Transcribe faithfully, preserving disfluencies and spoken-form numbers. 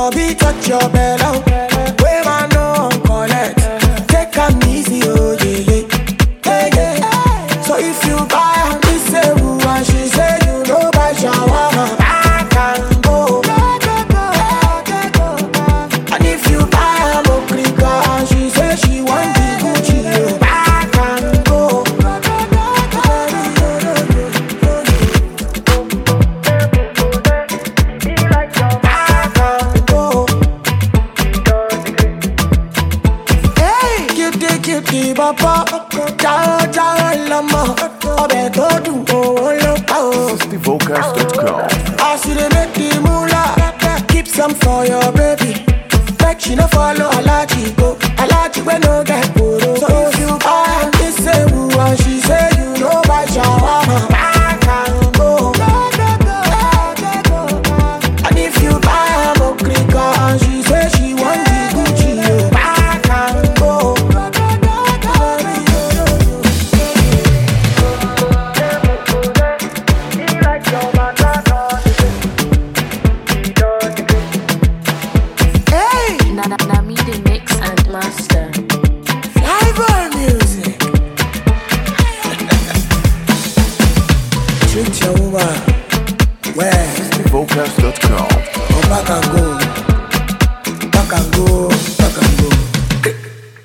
Bobby touch your belly. Where man no collect. Take am easy, oh yeah yeah. Yeah yeah. So if you buy her, me say who and she say you know buy shawarma. I can go. And if you buy her mokrika and she say she want the Gucci, oh, I can go. Cutie baba, ciao ciao lama, obe to do oh lo sixty vocals dot com. I see they make the moolah, keep some for your baby. Make she no follow Alaji go, Alaji we no get poro. So if you buy this say who and she say you know buy shawarma, I can go. And if you buy a mokrika and she say she want the Gucci, oh, I can go. sixty vocals dot com. Oh, back and go, back and go.